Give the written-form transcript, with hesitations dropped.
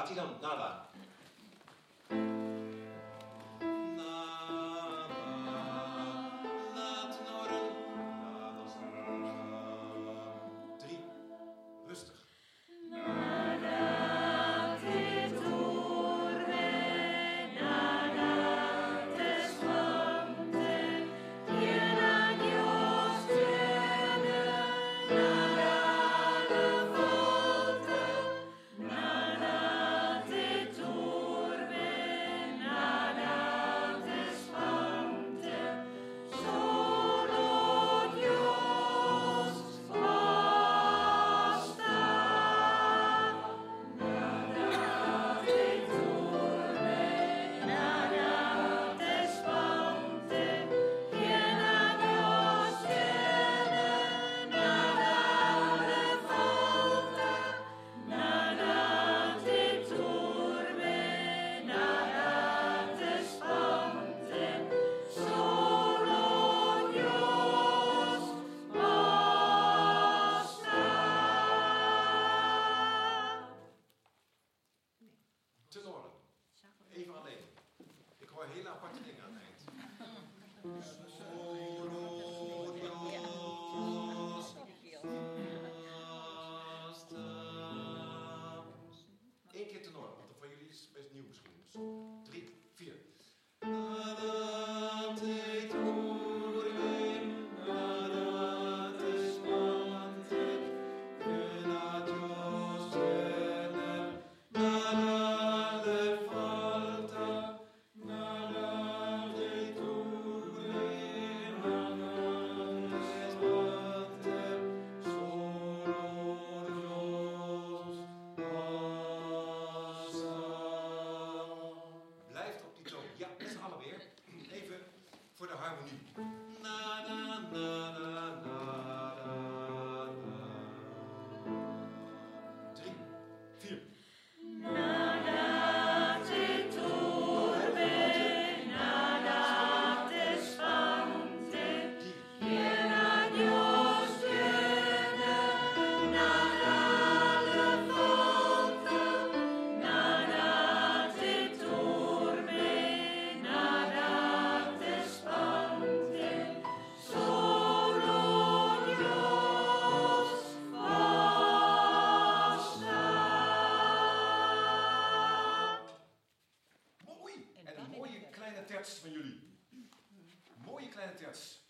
gaat hij dan? Nada. Tenoren. Even alleen. Ik hoor hele aparte dingen aan het eind. Eén keer tenoren, want voor jullie is het best nieuw misschien. 3, 4. Ja, met z'n allen weer. Even voor de harmonie. Na, na, na, na, na, na, na. 3, 4. En een mooie kleine terts van jullie. Mooie kleine terts.